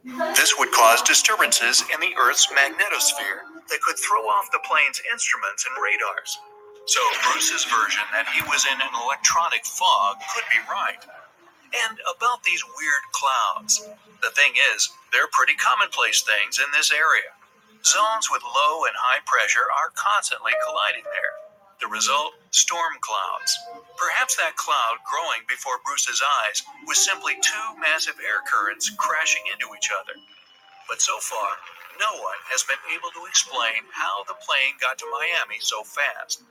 This would cause disturbances in the Earth's magnetosphere that could throw off the plane's instruments and radars. So Bruce's version that he was in an electronic fog could be right. And about these weird clouds, the thing is, they're pretty commonplace things in this area. Zones with low and high pressure are constantly colliding there. The result, storm clouds. Perhaps that cloud growing before Bruce's eyes was simply two massive air currents crashing into each other. But so far, no one has been able to explain how the plane got to Miami so fast.